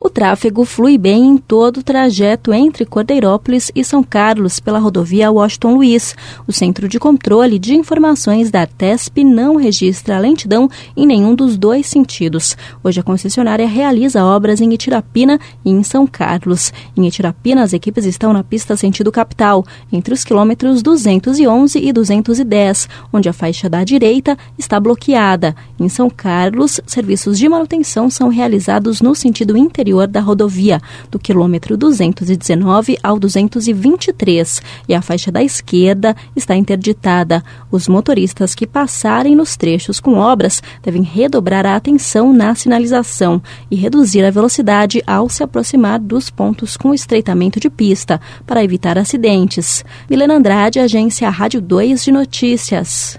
O tráfego flui bem em todo o trajeto entre Cordeirópolis e São Carlos pela rodovia Washington Luiz. O Centro de Controle de Informações da Artesp não registra lentidão em nenhum dos dois sentidos. Hoje a concessionária realiza obras em Itirapina e em São Carlos. Em Itirapina, as equipes estão na pista sentido capital, entre os quilômetros 211 e 210, onde a faixa da direita está bloqueada. Em São Carlos, serviços de manutenção são realizados no sentido interior da rodovia, do quilômetro 219 ao 223, e a faixa da esquerda está interditada. Os motoristas que passarem nos trechos com obras devem redobrar a atenção na sinalização e reduzir a velocidade ao se aproximar dos pontos com estreitamento de pista, para evitar acidentes. Milena Andrade, Agência Rádio 2 de Notícias.